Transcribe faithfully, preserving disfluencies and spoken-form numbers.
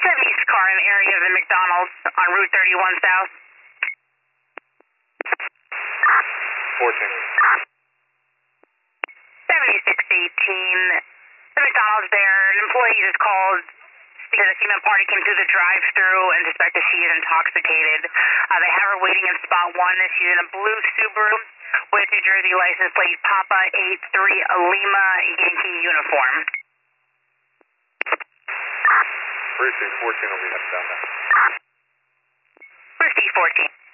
seventies car in the area of the McDonald's on Route thirty-one South. fourteen. seventy-six eighteen. The McDonald's there. An employee just called because a female party came through the drive-thru and suspected she is intoxicated. Uh, they have her waiting in spot one. She's in a blue Subaru with New Jersey license plate Papa eight three Lima Yankee uniform. Precinct fourteen will be headed down there. Precinct fourteen.